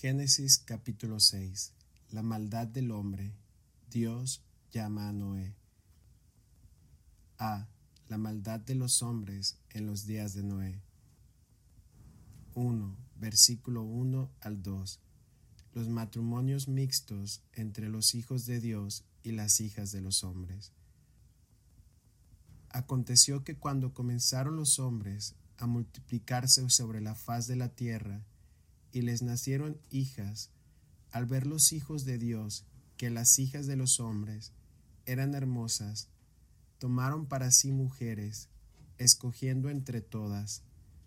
Génesis capítulo 6. La maldad del hombre. Dios llama a Noé. A. La maldad de los hombres en los días de Noé. 1. Versículo 1 al 2. Los matrimonios mixtos entre los hijos de Dios y las hijas de los hombres. Aconteció que cuando comenzaron los hombres a multiplicarse sobre la faz de la tierra, y les nacieron hijas, al ver los hijos de Dios que las hijas de los hombres eran hermosas, tomaron para sí mujeres, escogiendo entre todas.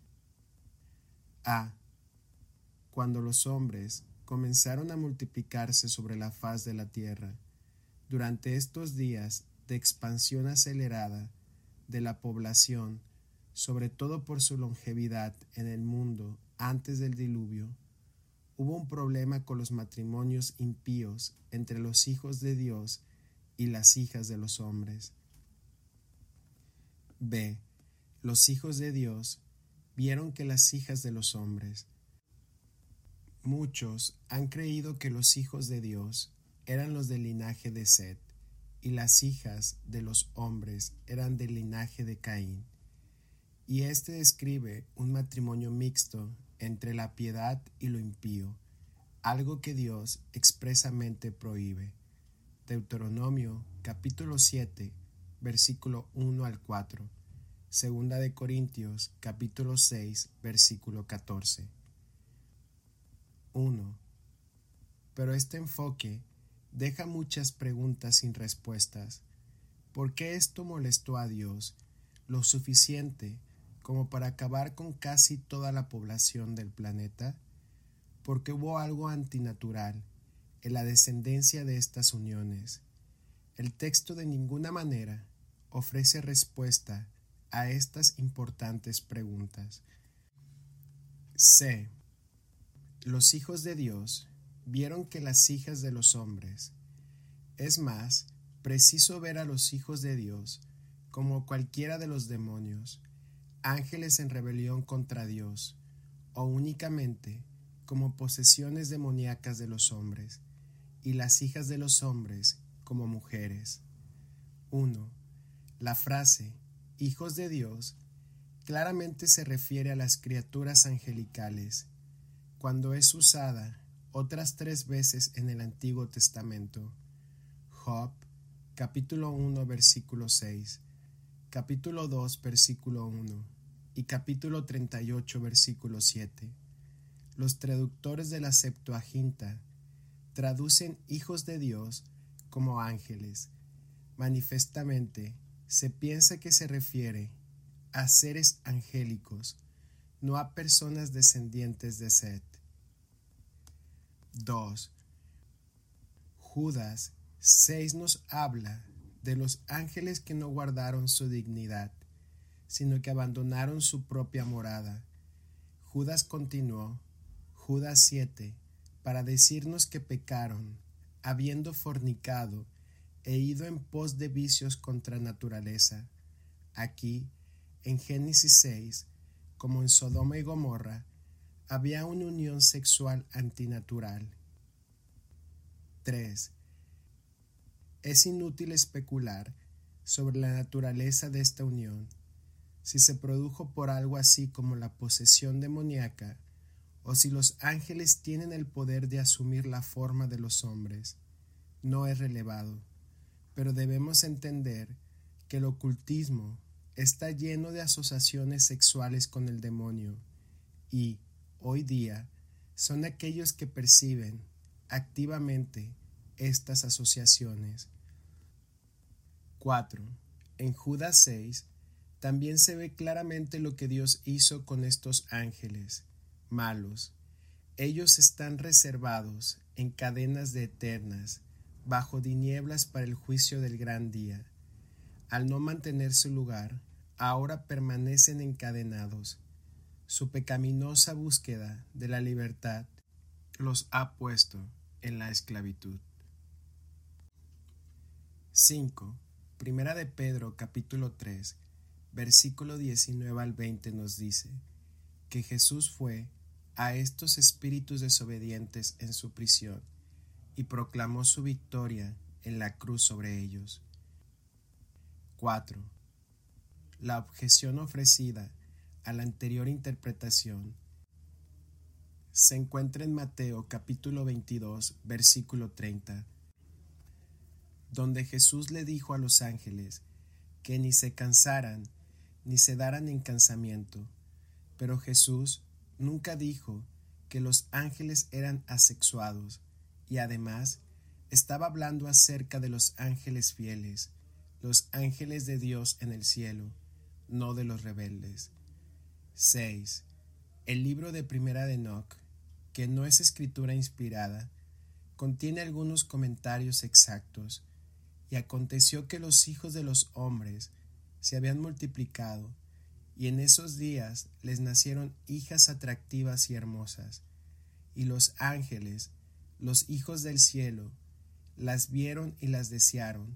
A. Cuando los hombres comenzaron a multiplicarse sobre la faz de la tierra, durante estos días de expansión acelerada de la población, sobre todo por su longevidad en el mundo antes del diluvio, hubo un problema con los matrimonios impíos entre los hijos de Dios y las hijas de los hombres. B. Los hijos de Dios vieron que las hijas de los hombres. Muchos han creído que los hijos de Dios eran los del linaje de Set, y las hijas de los hombres eran del linaje de Caín. Y este describe un matrimonio mixto entre la piedad y lo impío, algo que Dios expresamente prohíbe. Deuteronomio capítulo 7, versículo 1 al 4. Segunda de Corintios capítulo 6, versículo 14. 1. Pero este enfoque deja muchas preguntas sin respuestas. ¿Por qué esto molestó a Dios lo suficiente como para acabar con casi toda la población del planeta? Porque hubo algo antinatural en la descendencia de estas uniones. El texto de ninguna manera ofrece respuesta a estas importantes preguntas. C. Los hijos de Dios vieron que las hijas de los hombres. Es más preciso ver a los hijos de Dios como cualquiera de los demonios, ángeles en rebelión contra Dios, o únicamente como posesiones demoníacas de los hombres, y las hijas de los hombres como mujeres. 1. La frase hijos de Dios claramente se refiere a las criaturas angelicales, cuando es usada otras 3 veces en el Antiguo Testamento. Job, capítulo 1, versículo 6, capítulo 2, versículo 1 y capítulo 38, versículo 7. Los traductores de la Septuaginta traducen hijos de Dios como ángeles. Manifiestamente se piensa que se refiere a seres angélicos, no a personas descendientes de Set. 2. Judas 6 nos habla de los ángeles que no guardaron su dignidad, sino que abandonaron su propia morada. Judas continuó, Judas 7, para decirnos que pecaron, habiendo fornicado e ido en pos de vicios contra naturaleza. Aquí, en Génesis 6, como en Sodoma y Gomorra, había una unión sexual antinatural. 3. Es inútil especular sobre la naturaleza de esta unión, si se produjo por algo así como la posesión demoníaca, o si los ángeles tienen el poder de asumir la forma de los hombres. No es relevado, pero debemos entender que el ocultismo está lleno de asociaciones sexuales con el demonio, y, hoy día, son aquellos que perciben activamente estas asociaciones. 4. En Judas 6 también se ve claramente lo que Dios hizo con estos ángeles malos. Ellos están reservados en cadenas de eternas, bajo tinieblas para el juicio del gran día. Al no mantener su lugar, ahora permanecen encadenados. Su pecaminosa búsqueda de la libertad los ha puesto en la esclavitud. 5. Primera de Pedro capítulo 3, versículo 19 al 20 nos dice que Jesús fue a estos espíritus desobedientes en su prisión y proclamó su victoria en la cruz sobre ellos. 4. La objeción ofrecida a la anterior interpretación se encuentra en Mateo capítulo 22, versículo 30, donde Jesús le dijo a los ángeles que ni se cansaran ni se daran en cansamiento, pero Jesús nunca dijo que los ángeles eran asexuados, y además estaba hablando acerca de los ángeles fieles, los ángeles de Dios en el cielo, no de los rebeldes. 6. El libro de Primera de Enoc, que no es escritura inspirada, contiene algunos comentarios exactos. Y aconteció que los hijos de los hombres se habían multiplicado, y en esos días les nacieron hijas atractivas y hermosas, y los ángeles, los hijos del cielo, las vieron y las desearon,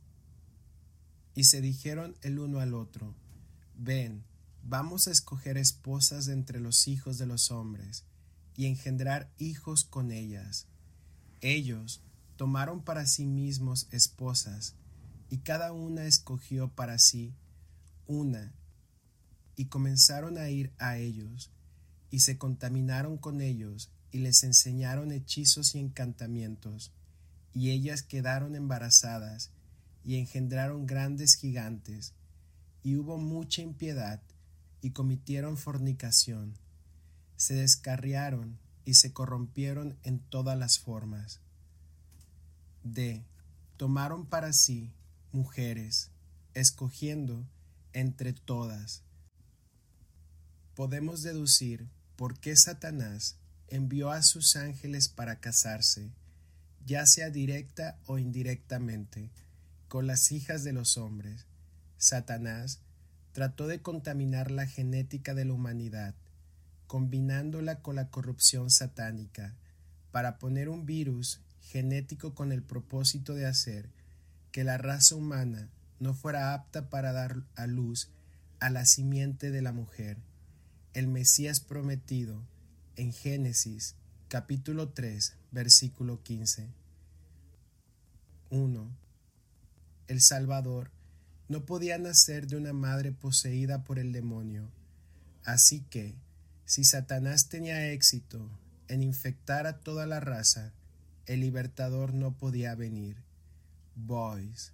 y se dijeron el uno al otro: Ven, vamos a escoger esposas de entre los hijos de los hombres, y engendrar hijos con ellas. Ellos tomaron para sí mismos esposas, y cada una escogió para sí una, y comenzaron a ir a ellos, y se contaminaron con ellos, y les enseñaron hechizos y encantamientos, y ellas quedaron embarazadas, y engendraron grandes gigantes, y hubo mucha impiedad, y cometieron fornicación, se descarriaron, y se corrompieron en todas las formas. D. Tomaron para sí mujeres, escogiendo entre todas. Podemos deducir por qué Satanás envió a sus ángeles para casarse, ya sea directa o indirectamente, con las hijas de los hombres. Satanás trató de contaminar la genética de la humanidad, combinándola con la corrupción satánica, para poner un virus genético con el propósito de hacer que la raza humana no fuera apta para dar a luz a la simiente de la mujer, el Mesías prometido, en Génesis capítulo 3, versículo 15. 1. El Salvador no podía nacer de una madre poseída por el demonio, así que, si Satanás tenía éxito en infectar a toda la raza, el libertador no podía venir. Boys.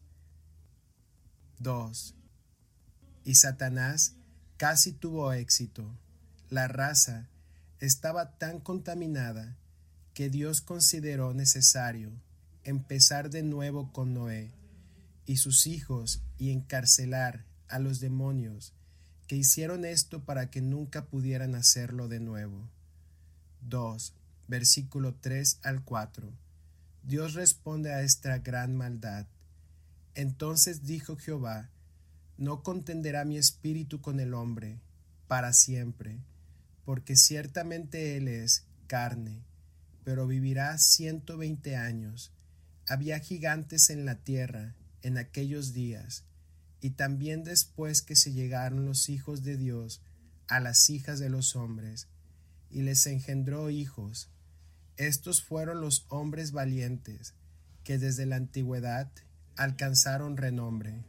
2. Y Satanás casi tuvo éxito. La raza estaba tan contaminada que Dios consideró necesario empezar de nuevo con Noé y sus hijos y encarcelar a los demonios que hicieron esto para que nunca pudieran hacerlo de nuevo. 2. Versículo 3 al 4. Dios responde a esta gran maldad. Entonces dijo Jehová: no contenderá mi espíritu con el hombre para siempre, porque ciertamente él es carne, pero vivirá 120 años. Había gigantes en la tierra en aquellos días, y también después que se llegaron los hijos de Dios a las hijas de los hombres, y les engendró hijos. Estos fueron los hombres valientes, que desde la antigüedad alcanzaron renombre.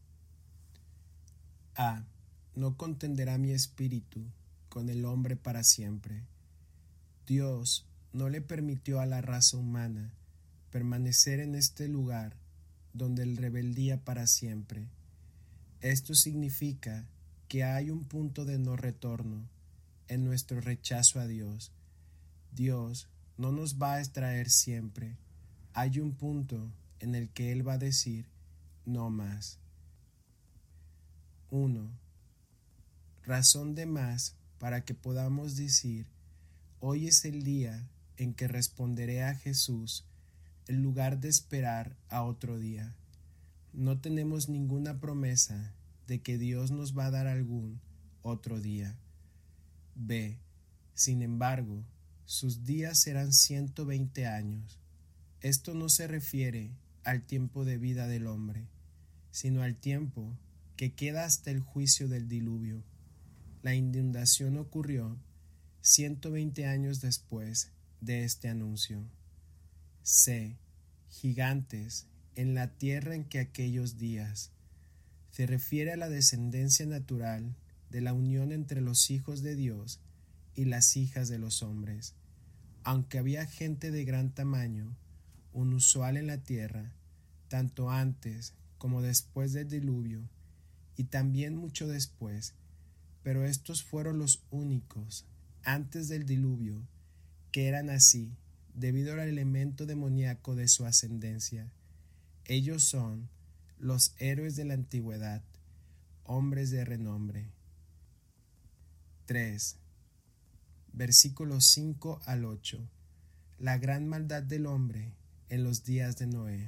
A. No contenderá mi espíritu con el hombre para siempre. Dios no le permitió a la raza humana permanecer en este lugar donde el rebeldía para siempre. Esto significa que hay un punto de no retorno en nuestro rechazo a Dios. Dios no nos va a extraer siempre. Hay un punto en el que Él va a decir: no más. 1. Razón de más para que podamos decir: hoy es el día en que responderé a Jesús, en lugar de esperar a otro día. No tenemos ninguna promesa de que Dios nos va a dar algún otro día. B. Sin embargo, sus días serán 120 años. Esto no se refiere al tiempo de vida del hombre, sino al tiempo que queda hasta el juicio del diluvio. La inundación ocurrió 120 años después de este anuncio. C. Gigantes en la tierra en que aquellos días. Se refiere a la descendencia natural de la unión entre los hijos de Dios y las hijas de los hombres. Aunque había gente de gran tamaño, inusual en la tierra, tanto antes como después del diluvio, y también mucho después, pero estos fueron los únicos, antes del diluvio, que eran así, debido al elemento demoníaco de su ascendencia. Ellos son los héroes de la antigüedad, hombres de renombre. 3. Versículos 5 al 8. La gran maldad del hombre en los días de Noé.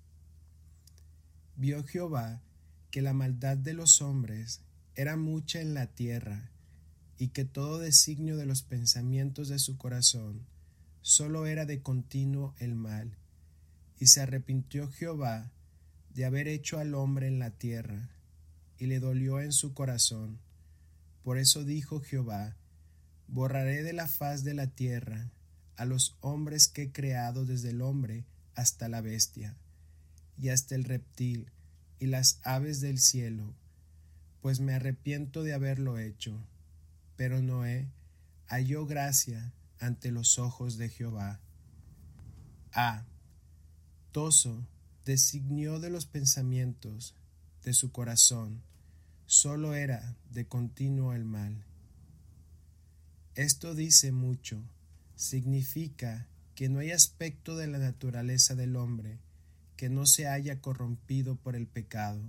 Vio Jehová que la maldad de los hombres era mucha en la tierra, y que todo designio de los pensamientos de su corazón solo era de continuo el mal. Y se arrepintió Jehová de haber hecho al hombre en la tierra, y le dolió en su corazón. Por eso dijo Jehová: borraré de la faz de la tierra a los hombres que he creado, desde el hombre hasta la bestia, y hasta el reptil, y las aves del cielo, pues me arrepiento de haberlo hecho. Pero Noé halló gracia ante los ojos de Jehová. A. Toso designio de los pensamientos de su corazón, solo era de continuo el mal. Esto dice mucho, significa que no hay aspecto de la naturaleza del hombre que no se haya corrompido por el pecado.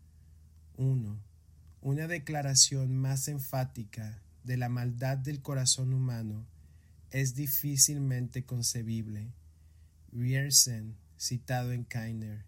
1. Una declaración más enfática de la maldad del corazón humano es difícilmente concebible. Wiersen, citado en Kainer.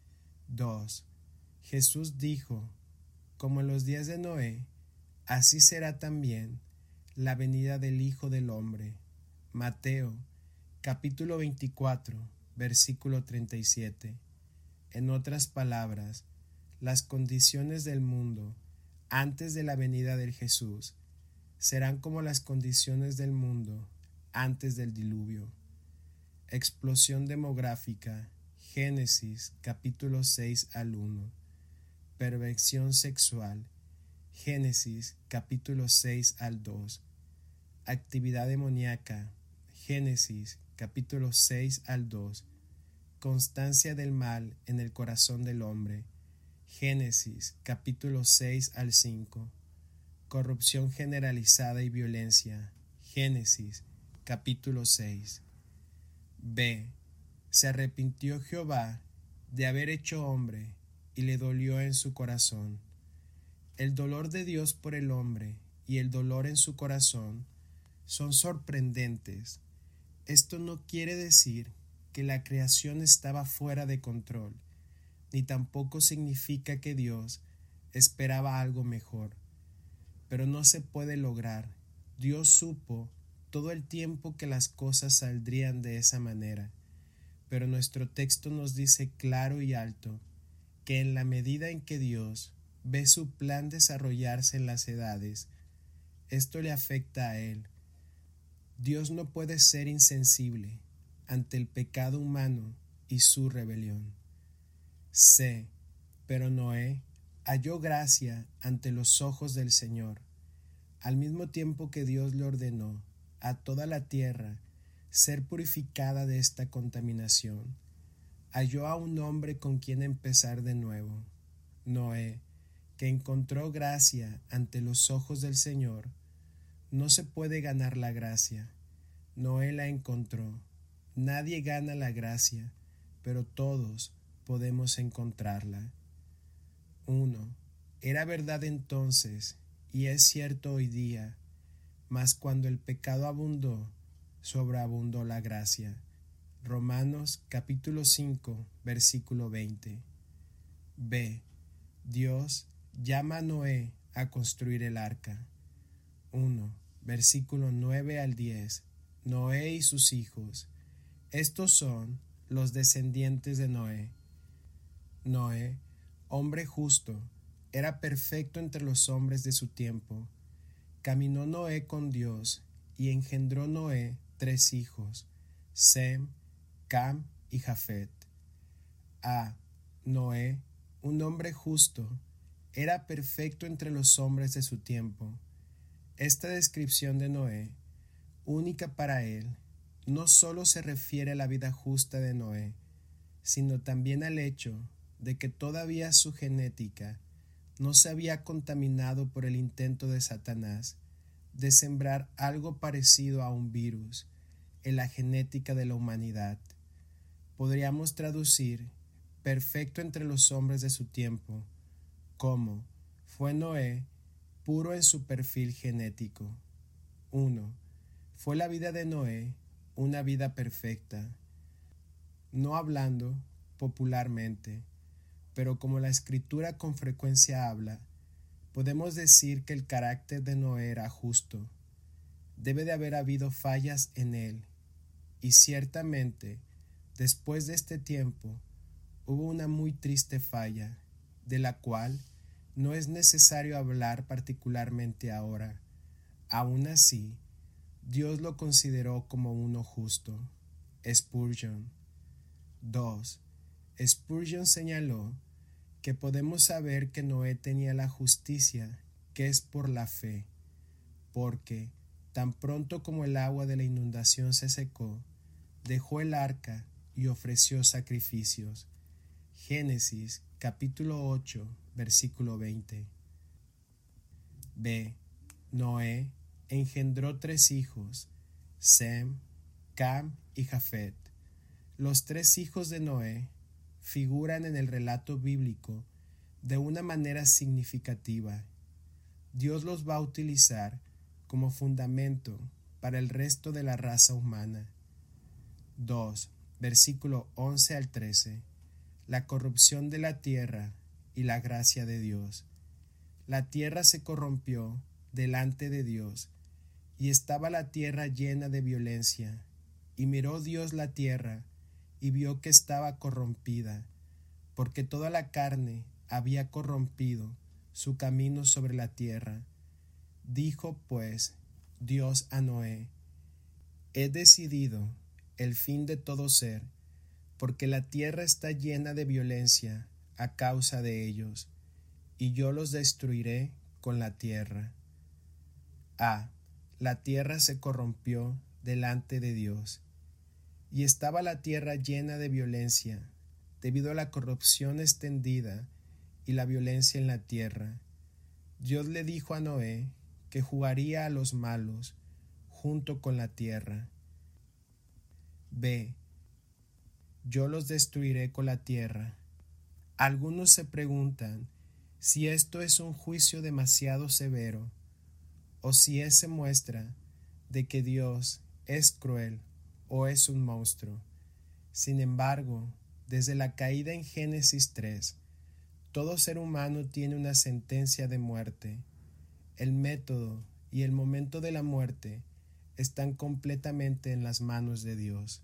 2. Jesús dijo: como en los días de Noé, así será también la venida del Hijo del Hombre. Mateo, capítulo 24, versículo 37. En otras palabras, las condiciones del mundo antes de la venida del Jesús serán como las condiciones del mundo antes del diluvio. Explosión demográfica, Génesis capítulo 6 al 1. Perversión sexual, Génesis capítulo 6 al 2. Actividad demoníaca, Génesis capítulo 6 al 2. Constancia del mal en el corazón del hombre, Génesis capítulo 6 al 5. Corrupción generalizada y violencia, Génesis capítulo 6. B. Se arrepintió Jehová de haber hecho hombre, y le dolió en su corazón. El dolor de Dios por el hombre y el dolor en su corazón son sorprendentes. Esto no quiere decir que la creación estaba fuera de control, ni tampoco significa que Dios esperaba algo mejor. Pero no se puede lograr. Dios supo todo el tiempo que las cosas saldrían de esa manera, pero nuestro texto nos dice claro y alto que en la medida en que Dios ve su plan desarrollarse en las edades, esto le afecta a él. Dios no puede ser insensible ante el pecado humano y su rebelión. C. Pero Noé halló gracia ante los ojos del Señor, al mismo tiempo que Dios le ordenó a toda la tierra ser purificada de esta contaminación. Halló a un hombre con quien empezar de nuevo. Noé, que encontró gracia ante los ojos del Señor. No se puede ganar la gracia. Noé la encontró. Nadie gana la gracia, pero todos podemos encontrarla. 1. Era verdad entonces, y es cierto hoy día, mas cuando el pecado abundó, sobreabundó la gracia. Romanos capítulo 5, versículo 20. B. Dios llama a Noé a construir el arca. 1. Versículo 9 al 10. Noé y sus hijos. Estos son los descendientes de Noé. Noé, hombre justo, era perfecto entre los hombres de su tiempo. Caminó Noé con Dios, y engendró Noé 3 hijos, Sem, Cam y Jafet. Noé, un hombre justo, era perfecto entre los hombres de su tiempo. Esta descripción de Noé, única para él, no solo se refiere a la vida justa de Noé, sino también al hecho de que todavía su genética no se había contaminado por el intento de Satanás de sembrar algo parecido a un virus en la genética de la humanidad. Podríamos traducir perfecto entre los hombres de su tiempo como fue Noé puro en su perfil genético. 1. Fue la vida de Noé una vida perfecta, no hablando popularmente, pero como la Escritura con frecuencia habla, podemos decir que el carácter de Noé era justo. Debe de haber habido fallas en él, y ciertamente, después de este tiempo, hubo una muy triste falla, de la cual no es necesario hablar particularmente ahora. Aún así, Dios lo consideró como uno justo. Spurgeon. 2. Spurgeon señaló que podemos saber que Noé tenía la justicia que es por la fe, porque tan pronto como el agua de la inundación se secó, dejó el arca y ofreció sacrificios. Génesis capítulo 8, versículo 20. B. Noé engendró 3 hijos, Sem, Cam y Jafet. Los 3 hijos de Noé figuran en el relato bíblico de una manera significativa. Dios los va a utilizar como fundamento para el resto de la raza humana. 2. Versículo 11 al 13. La corrupción de la tierra y la gracia de Dios. La tierra se corrompió delante de Dios, y estaba la tierra llena de violencia. Y miró Dios la tierra, y vio que estaba corrompida, porque toda la carne había corrompido su camino sobre la tierra. Dijo pues Dios a Noé: he decidido el fin de todo ser, porque la tierra está llena de violencia a causa de ellos, y yo los destruiré con la tierra. La tierra se corrompió delante de Dios, y estaba la tierra llena de violencia, debido a la corrupción extendida y la violencia en la tierra. Dios le dijo a Noé que jugaría a los malos junto con la tierra. B. Yo los destruiré con la tierra. Algunos se preguntan si esto es un juicio demasiado severo, o si se muestra de que Dios es cruel o es un monstruo. Sin embargo, desde la caída en Génesis 3, todo ser humano tiene una sentencia de muerte. El método y el momento de la muerte están completamente en las manos de Dios.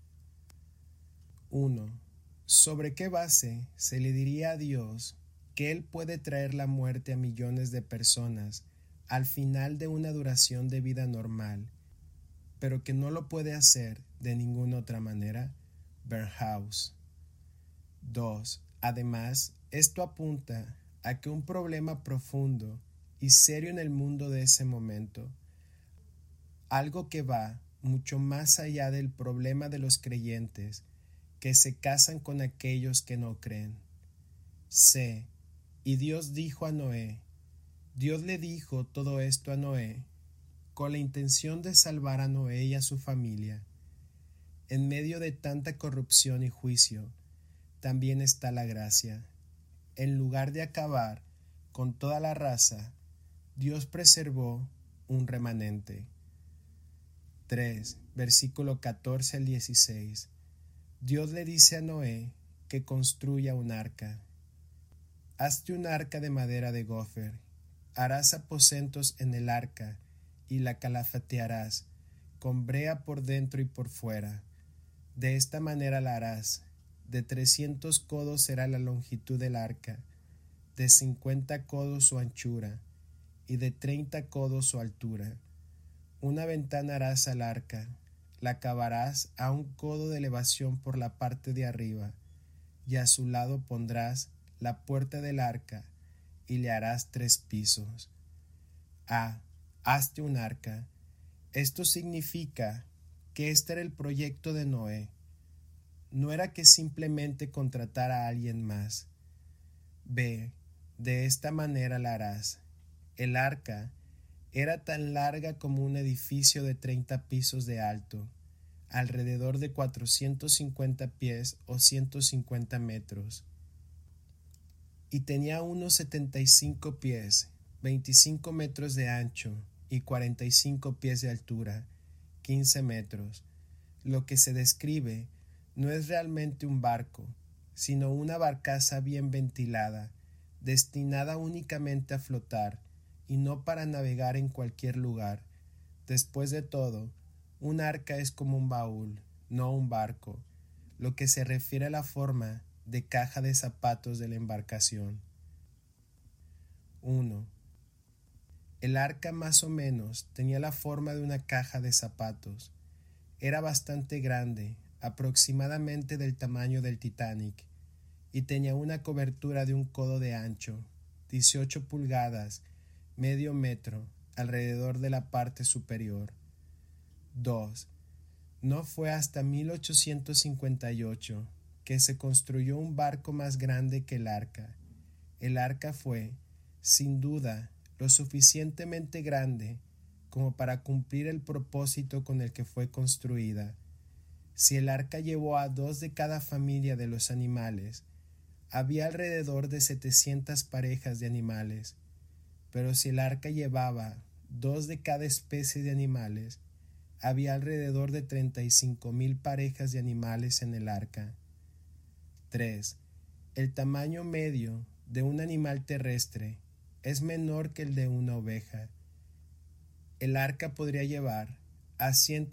1. ¿Sobre qué base se le diría a Dios que Él puede traer la muerte a millones de personas al final de una duración de vida normal, pero que no lo puede hacer de ninguna otra manera? Berghaus. 2. Además, esto apunta a que un problema profundo y serio en el mundo de ese momento, algo que va mucho más allá del problema de los creyentes que se casan con aquellos que no creen. C. Y Dios dijo a Noé. Dios le dijo todo esto a Noé con la intención de salvar a Noé y a su familia. En medio de tanta corrupción y juicio, también está la gracia. En lugar de acabar con toda la raza, Dios preservó un remanente. 3. Versículo 14 al 16. Dios le dice a Noé que construya un arca. Hazte un arca de madera de gofer. Harás aposentos en el arca y la calafatearás con brea por dentro y por fuera. De esta manera la harás. De 300 codos será la longitud del arca, de 50 codos su anchura y de 30 codos su altura. Una ventana harás al arca, la cavarás a un codo de elevación por la parte de arriba, y a su lado pondrás la puerta del arca, y le harás 3 pisos. Hazte un arca. Esto significa que este era el proyecto de Noé. No era que simplemente contratara a alguien más. B. De esta manera la harás. El arca era tan larga como un edificio de 30 pisos de alto, alrededor de 450 pies o 150 metros, y tenía unos 75 pies, 25 metros de ancho y 45 pies de altura, 15 metros. Lo que se describe no es realmente un barco, sino una barcaza bien ventilada, destinada únicamente a flotar y no para navegar en cualquier lugar. Después de todo, un arca es como un baúl, no un barco, lo que se refiere a la forma de caja de zapatos de la embarcación. 1. El arca más o menos tenía la forma de una caja de zapatos. Era bastante grande, aproximadamente del tamaño del Titanic, y tenía una cobertura de un codo de ancho, 18 pulgadas, medio metro, alrededor de la parte superior. 2. No fue hasta 1858 que se construyó un barco más grande que el arca. El arca fue, sin duda, lo suficientemente grande como para cumplir el propósito con el que fue construida. Si el arca llevó a 2 de cada familia de los animales, había alrededor de 700 parejas de animales, pero si el arca llevaba 2 de cada especie de animales, había alrededor de 35,000 parejas de animales en el arca. 3. El tamaño medio de un animal terrestre es menor que el de una oveja. El arca podría llevar a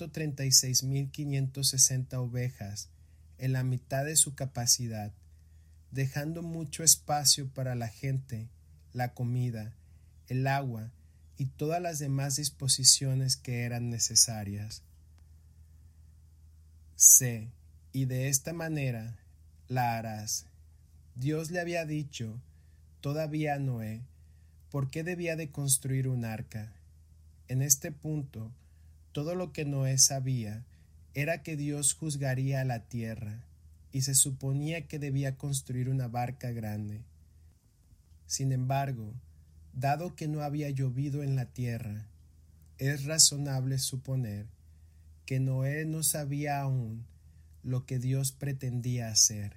136,560 ovejas en la mitad de su capacidad, dejando mucho espacio para la gente, la comida, el agua y todas las demás disposiciones que eran necesarias. C. Y de esta manera la harás. Dios le había dicho todavía a Noé por qué debía de construir un arca. En este punto, todo lo que Noé sabía era que Dios juzgaría a la tierra, y se suponía que debía construir una barca grande. Sin embargo, dado que no había llovido en la tierra, es razonable suponer que Noé no sabía aún lo que Dios pretendía hacer.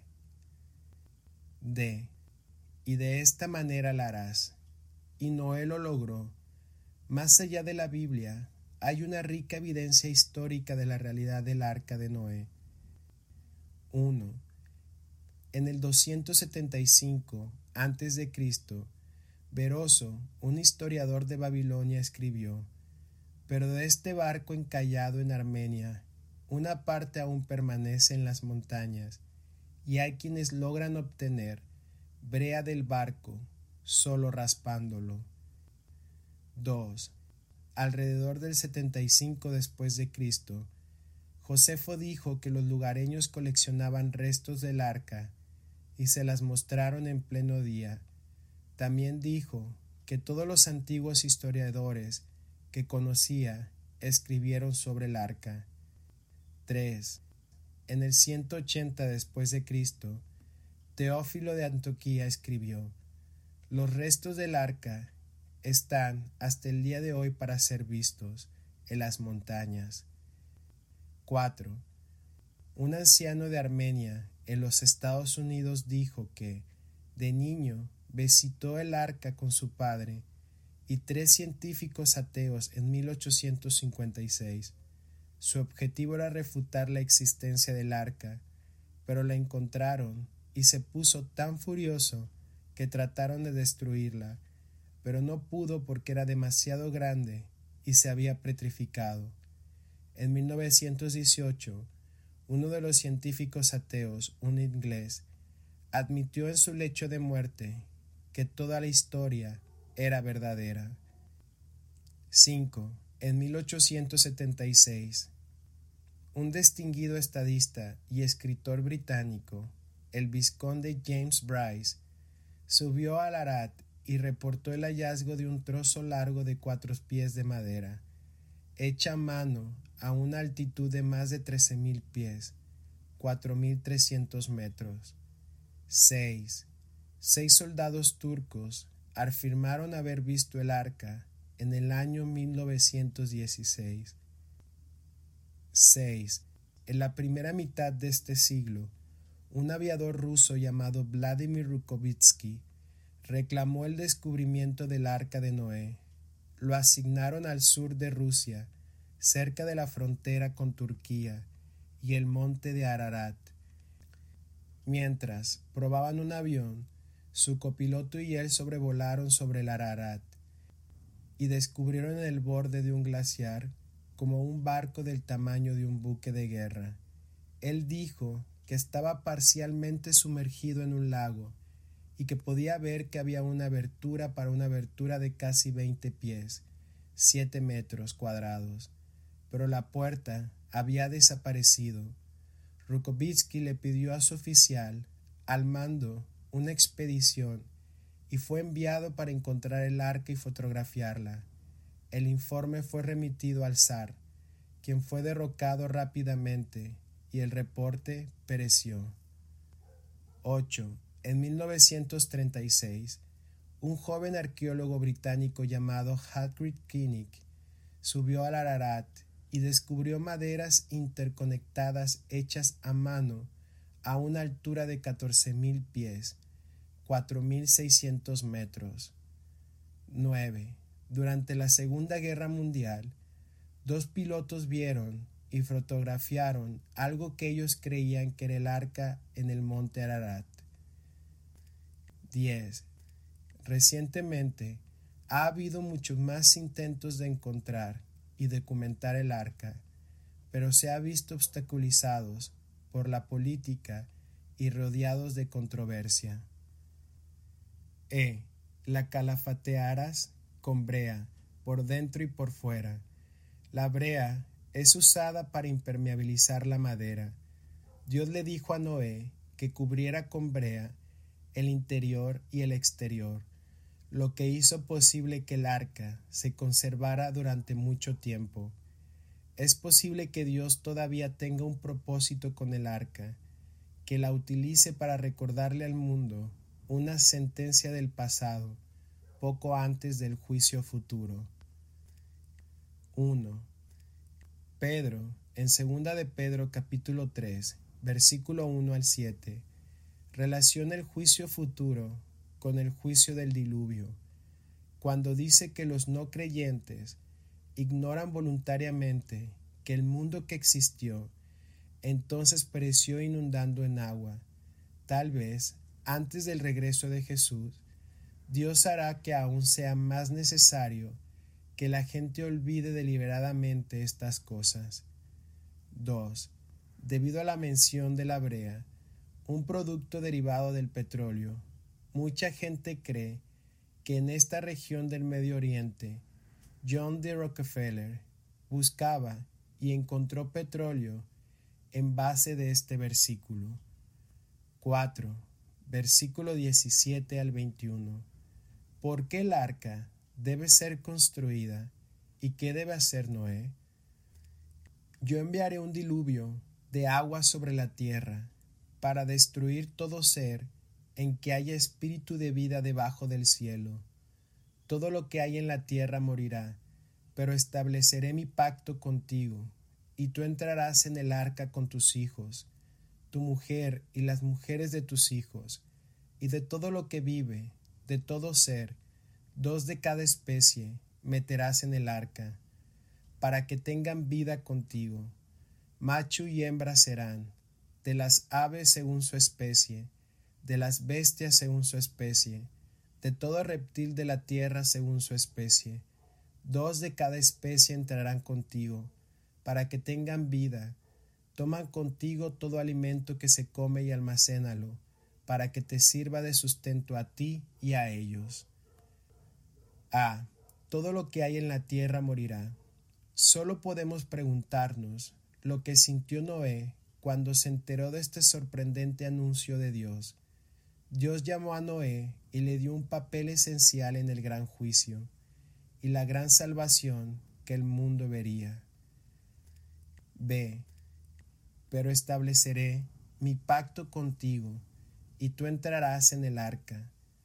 D. Y de esta manera la harás. Y Noé lo logró. Más allá de la Biblia, hay una rica evidencia histórica de la realidad del arca de Noé. 1. En el 275 a.C., Beroso, un historiador de Babilonia, escribió: pero de este barco encallado en Armenia, una parte aún permanece en las montañas, y hay quienes logran obtener brea del barco solo raspándolo. 2. Alrededor del 75 después de Cristo, Josefo dijo que los lugareños coleccionaban restos del arca y se las mostraron en pleno día. También dijo que todos los antiguos historiadores que conocía escribieron sobre el arca. 3. En el 180 después de Cristo, Teófilo de Antioquía escribió: los restos del arca están hasta el día de hoy para ser vistos en las montañas. 4. Un anciano de Armenia en los Estados Unidos dijo que, de niño, visitó el arca con su padre y 3 científicos ateos en 1856. Su objetivo era refutar la existencia del arca, pero la encontraron y se puso tan furioso que trataron de destruirla, pero no pudo porque era demasiado grande y se había petrificado. En 1918, uno de los científicos ateos, un inglés, admitió en su lecho de muerte que toda la historia era verdadera. 5. En 1876, un distinguido estadista y escritor británico, el vizconde James Bryce, subió al Ararat y reportó el hallazgo de un trozo largo de 4 pies de madera, hecha a mano a una altitud de más de 13,000 pies, 4,300 metros. Seis soldados turcos afirmaron haber visto el arca en el año 1916. 6. En la primera mitad de este siglo, un aviador ruso llamado Vladimir Rukovitsky reclamó el descubrimiento del arca de Noé. Lo asignaron al sur de Rusia, cerca de la frontera con Turquía y el monte de Ararat. Mientras probaban un avión, su copiloto y él sobrevolaron sobre el Ararat y descubrieron en el borde de un glaciar como un barco del tamaño de un buque de guerra. Él dijo que estaba parcialmente sumergido en un lago y que podía ver que había una abertura para una abertura de casi 20 pies, 7 metros cuadrados, pero la puerta había desaparecido. Rukovitsky le pidió a su oficial al mando una expedición y fue enviado para encontrar el arca y fotografiarla. El informe fue remitido al zar, quien fue derrocado rápidamente y el reporte pereció. 8. En 1936, un joven arqueólogo británico llamado Hagrid Kinnick subió al Ararat y descubrió maderas interconectadas hechas a mano a una altura de 14,000 pies, 4,600 metros. 9. Durante la Segunda Guerra Mundial, 2 pilotos vieron y fotografiaron algo que ellos creían que era el arca en el monte Ararat. 10. Recientemente ha habido muchos más intentos de encontrar y documentar el arca, pero se ha visto obstaculizados por la política y rodeados de controversia. La calafatearás con brea, por dentro y por fuera. La brea es usada para impermeabilizar la madera. Dios le dijo a Noé que cubriera con brea el interior y el exterior, lo que hizo posible que el arca se conservara durante mucho tiempo. Es posible que Dios todavía tenga un propósito con el arca, que la utilice para recordarle al mundo una sentencia del pasado, poco antes del juicio futuro. 1. Pedro, en 2 de Pedro capítulo 3, versículo 1 al 7, relaciona el juicio futuro con el juicio del diluvio, cuando dice que los no creyentes ignoran voluntariamente que el mundo que existió entonces pereció inundando en agua. Tal vez, antes del regreso de Jesús, Dios hará que aún sea más necesario que la gente olvide deliberadamente estas cosas. 2. Debido a la mención de la brea, un producto derivado del petróleo, mucha gente cree que en esta región del Medio Oriente, John D. Rockefeller buscaba y encontró petróleo en base de este versículo. 4. Versículo 17 al 21. ¿Por qué el arca debe ser construida y qué debe hacer Noé? Yo enviaré un diluvio de agua sobre la tierra para destruir todo ser en que haya espíritu de vida debajo del cielo. Todo lo que hay en la tierra morirá, pero estableceré mi pacto contigo, y tú entrarás en el arca con tus hijos, tu mujer y las mujeres de tus hijos, y de todo lo que vive, de todo ser, 2 de cada especie meterás en el arca, para que tengan vida contigo. Macho y hembra serán, de las aves según su especie, de las bestias según su especie, de todo reptil de la tierra según su especie. 2 de cada especie entrarán contigo, para que tengan vida. Toman contigo todo alimento que se come y almacénalo, para que te sirva de sustento a ti y a ellos. Todo lo que hay en la tierra morirá. Solo podemos preguntarnos lo que sintió Noé cuando se enteró de este sorprendente anuncio de Dios. Dios llamó a Noé y le dio un papel esencial en el gran juicio y la gran salvación que el mundo vería. Ve, pero estableceré mi pacto contigo y tú entrarás en el arca.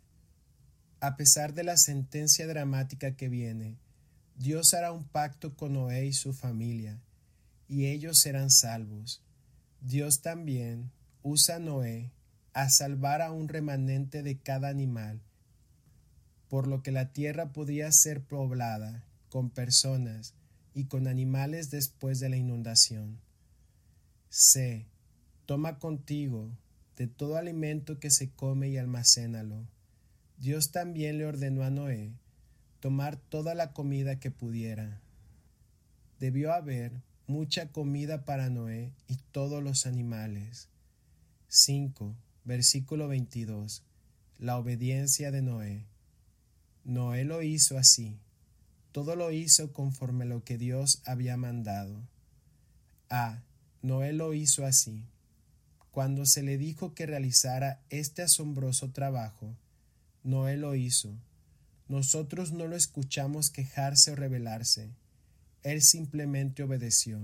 A pesar de la sentencia dramática que viene, Dios hará un pacto con Noé y su familia, y ellos serán salvos. Dios también usa a Noé a salvar a un remanente de cada animal, por lo que la tierra podía ser poblada con personas y con animales después de la inundación. C. Toma contigo de todo alimento que se come y almacénalo. Dios también le ordenó a Noé tomar toda la comida que pudiera. Debió haber mucha comida para Noé y todos los animales. 5. Versículo 22. La obediencia de Noé. Noé lo hizo así. Todo lo hizo conforme a lo que Dios había mandado. A. Noé lo hizo así. Cuando se le dijo que realizara este asombroso trabajo, Noé lo hizo. Nosotros no lo escuchamos quejarse o rebelarse. Él simplemente obedeció.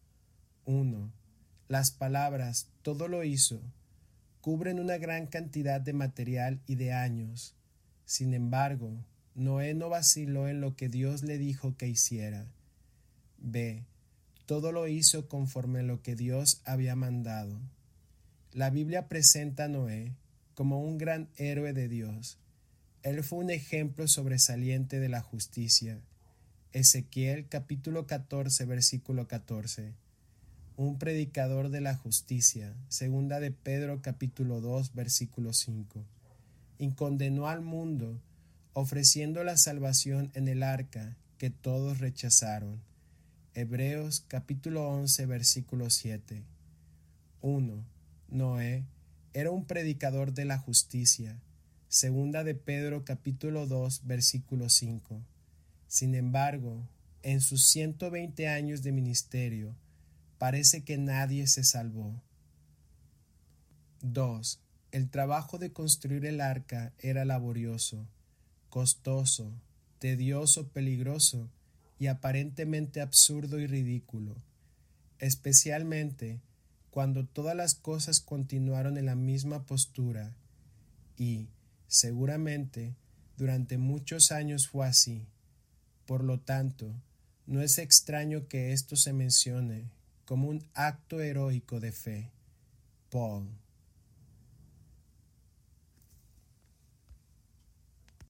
1. Las palabras «todo lo hizo» cubren una gran cantidad de material y de años. Sin embargo, Noé no vaciló en lo que Dios le dijo que hiciera. B. Todo lo hizo conforme a lo que Dios había mandado. La Biblia presenta a Noé como un gran héroe de Dios. Él fue un ejemplo sobresaliente de la justicia. Ezequiel capítulo 14 versículo 14. Un predicador de la justicia. Segunda de Pedro capítulo 2 versículo 5. Y condenó al mundo, ofreciendo la salvación en el arca que todos rechazaron. Hebreos capítulo 11 versículo 7. 1. Noé era un predicador de la justicia. Segunda de Pedro capítulo 2 versículo 5. Sin embargo, en sus 120 años de ministerio, parece que nadie se salvó. 2. El trabajo de construir el arca era laborioso, costoso, tedioso, peligroso y aparentemente absurdo y ridículo, especialmente cuando todas las cosas continuaron en la misma postura y, seguramente, durante muchos años fue así. Por lo tanto, no es extraño que esto se mencione como un acto heroico de fe. Paul.